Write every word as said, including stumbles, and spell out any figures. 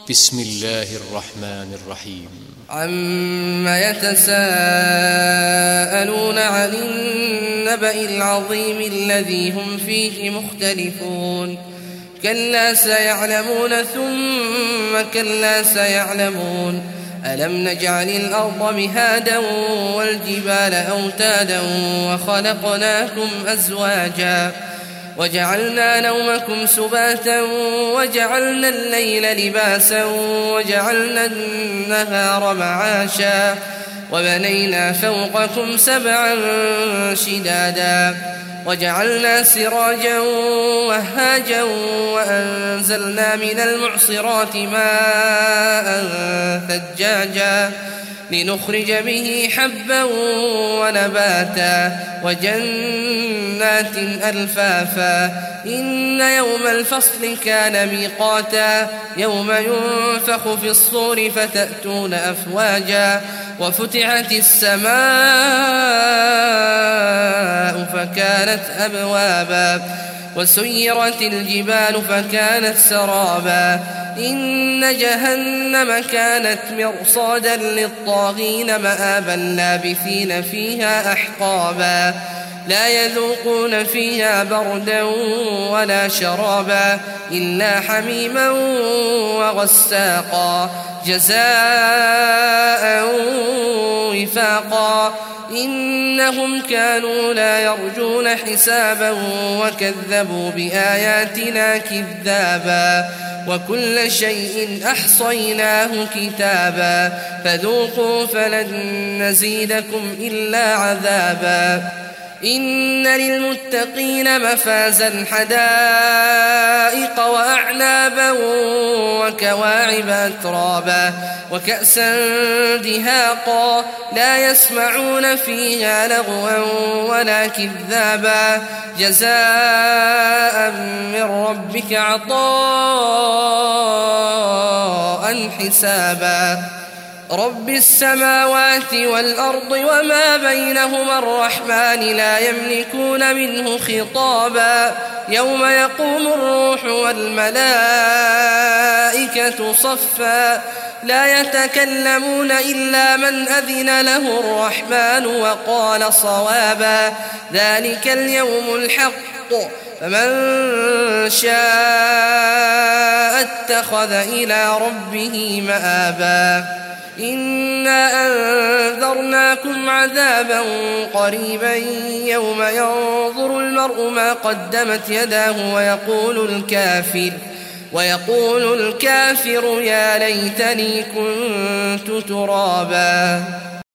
بسم الله الرحمن الرحيم. عما يتساءلون عن النبأ العظيم الذي هم فيه مختلفون كلا سيعلمون ثم كلا سيعلمون ألم نجعل الأرض مهادا والجبال أوتادا وخلقناكم أزواجا وجعلنا نومكم سباتا وجعلنا الليل لباسا وجعلنا النهار معاشا وبنينا فوقكم سبعا شدادا وجعلنا سراجا وهاجا وأنزلنا من المعصرات ماء ثجاجا لنخرج به حبا ونباتا وجنات ألفافا إن يوم الفصل كان ميقاتا يوم ينفخ في الصور فتأتون أفواجا وفتحت السماء فكانت أبوابا وسيرت الجبال فكانت سرابا إن جهنم كانت مرصادا للطاغين مآبا لابثين فيها أحقابا لا يذوقون فيها بردا ولا شرابا إلا حميما وغساقا جزاء وفاقا إنهم كانوا لا يرجون حسابا وكذبوا بآياتنا كذابا وكل شيء أحصيناه كتابا فذوقوا فلن نزيدكم إلا عذابا إن للمتقين مفازا حدائق وأعنابا وكواعب أترابا وكأسا دهاقا لا يسمعون فيها لغوا ولا كذابا جزاء من ربك عطاء حسابا رب السماوات والأرض وما بينهما الرحمن لا يملكون منه خطابا يوم يقوم الروح والملائكة صفا لا يتكلمون إلا من أذن له الرحمن وقال صوابا ذلك اليوم الحق فمن شاء اتخذ إلى ربه مآبا إنا أنذرناكم عذابا قريبا يوم ينظر المرء ما قدمت يداه ويقول الكافر ويقول الكافر يا ليتني كنت ترابا.